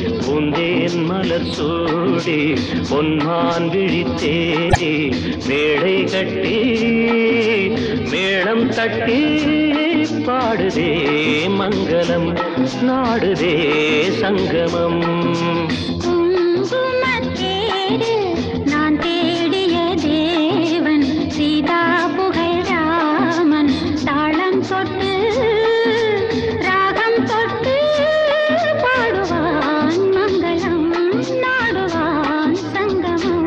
பூந்தேன் மலர் சூடி பொன்மான் விழித்தேடி மேடை கட்டி மேளம் தட்டி பாடுதே மங்களம் நாடுதே சங்கமம். நான் தேடிய தேவன் சீதா புகழ் ராமன் தாளம் தொட்டு ராகம் தொட்டு பாடுவான் மங்களம் நாடுவான் சங்கமம்.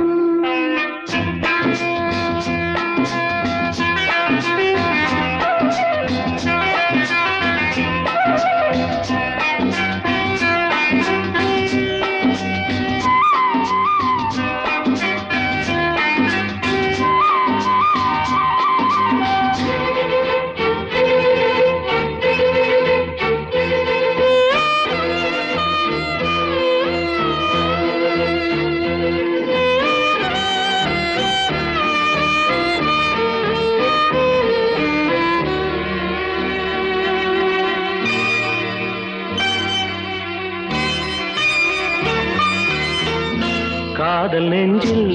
காதல் நெஞ்சில்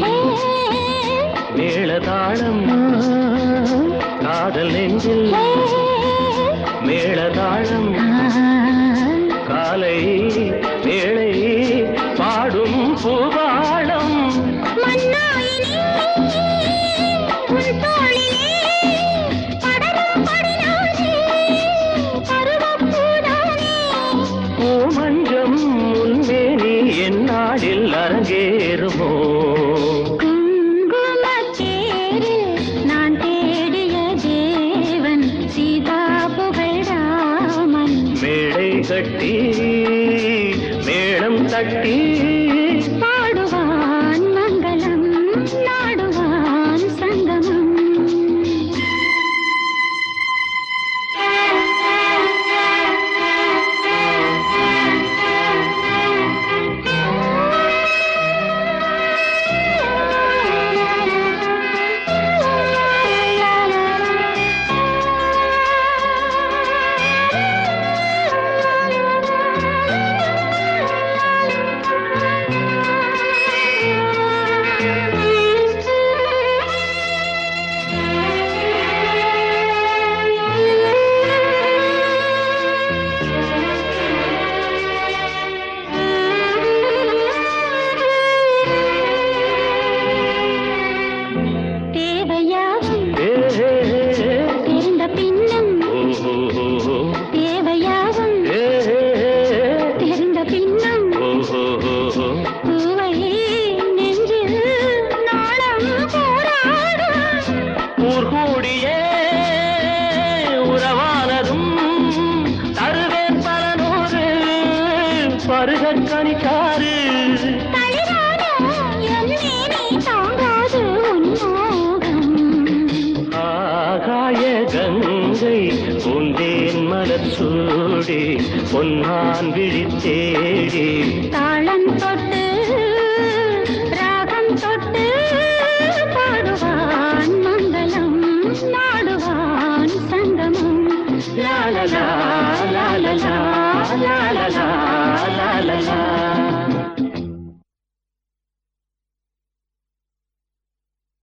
மேளதாளம் காதல் நெஞ்சில் மேளதாளம் காலை வேளை பாடும் பூபாளம். பூமஞ்சம் முன்மேனி என்னாடில் அரங்கேறுமோ? நான் தேடிய தேவன் சீதா புகழ் ராமன் மேடை கட்டி மேளம் தட்டி பாடுவான் மங்களம் நாடுவான் சங்கமம். ஊர்கூடியே உறவானதும் தருவேன் பலனூறு பருகக்கணிக்காரு. ஆகாய கங்கை பூந்தேன் மலர் சூடி பொன்மான் விழித்தேடி தாளம் தொட்டு ராகம் தொட்டு பாடுவான் மங்களம் நாடுவான் சங்கமம். லா லா லா லா லா லா லா லா லா லா லா.